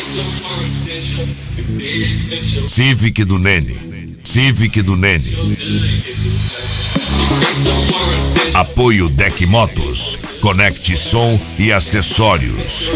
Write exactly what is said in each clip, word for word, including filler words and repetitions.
Civic do Nene, Civic do Nene. Apoio Deck Motos, conecte som e acessórios.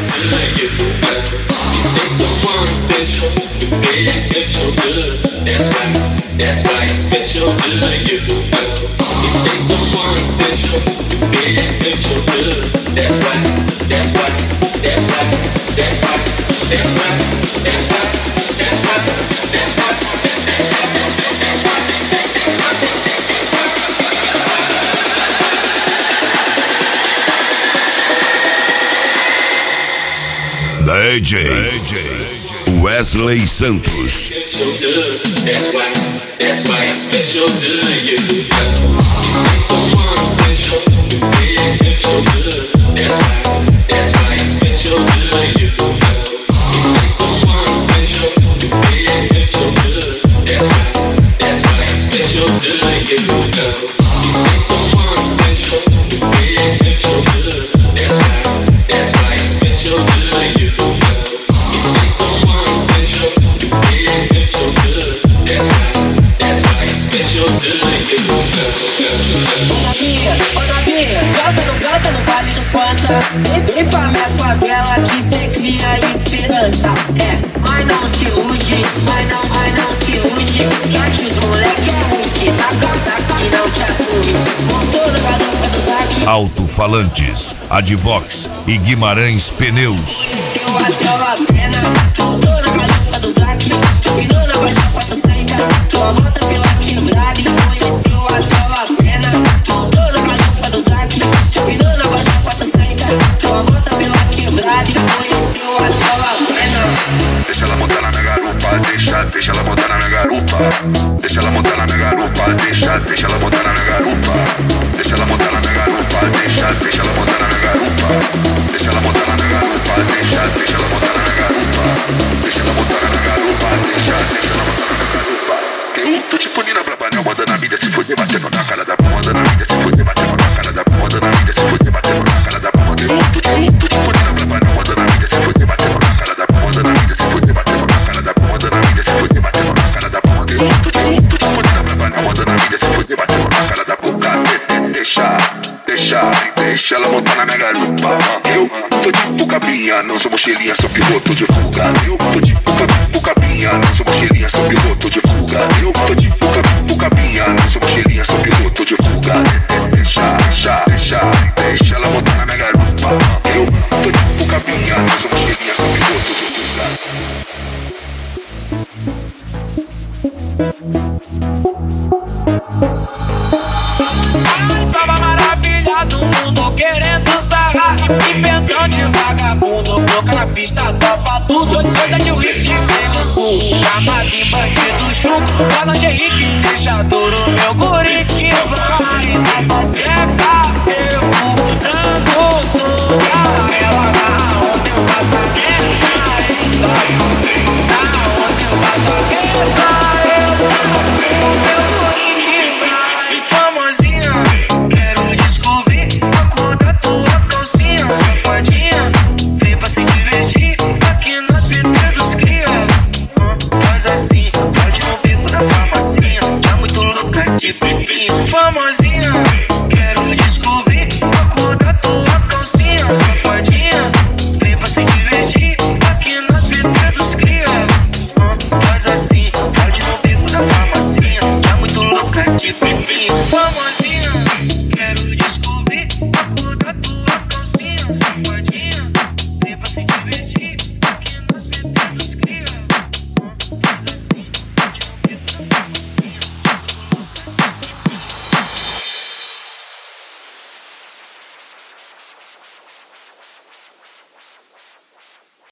D J Wesley Santos. Vem pra minha favela que cê cria esperança. É, mas não se ilude, mas não, mas não se ilude. Já que os moleque é ruim, taca, taca e não te assume. Com toda a dança dos aqui. Alto-falantes, Advox e Guimarães Pneus. Desceu até a pena, com toda a dança dos aqui. Virou na baixa quatrocentos, tua volta pela quebrada. Conheceu até a pena, com toda a dança dos aqui. Virou na baixa quatrocentos, tua volta pela quebrada. Conheceu até a pena. Deixa ela montar na minha garupa, deixa, deixa ela montar na minha garupa. Deixa ela montar na minha garupa, deixa, deixa ela montar na minha garupa. Deixa ela montar na minha garupa, deixa, deixa ela montar na minha garupa. Deixa ela montar na minha garupa, deixa, deixa ela montar na minha garupa. Deixa ela montar na minha garupa, deixa, deixa ela montar na minha garupa. Eu tô tipo Nina Bravanel, mandando a mídia se fuder, batendo na cara da bunda, mandando a mídia se fuder, batendo na cara da bunda, mandando a mídia se fuder, batendo na cara da bunda. Eu tô tipo, tô tipo Nina Bravanel, mandando a mídia se fuder, batendo na cara da bunda, mandando a mídia se fuder, batendo na cara da bunda, mandando a mídia se fuder, batendo na cara da bunda. Eu tô tipo, tô tipo Nina Bravanel, mandando a mídia se fuder, batendo na cara da bunda. Deixa, deixa, deixa ela montar na minha garupa. Eu tô tipo cabinha, não sou mochilinha, sou piloto de fuga. Eu tô tipo cabinha, não sou mochilinha, sou piloto de fuga. Eu tô tipo cabinha, não sou mochilinha, sou piloto de fuga. Deixa, deixa, deixa, deixa ela montar na minha garupa. Eu tô tipo cabinha, não sou mochilinha, sou piloto de fuga. Tava maravilha do mundo querendo sarrar. Inventão de vagabundo, boca na pista, topa tudo. Toda de whisky vem no sul. Camarrim, bandido, chuco. Fala de Henrique, deixa duro meu guri que vai nessa tcheca. Eu furando toda ela.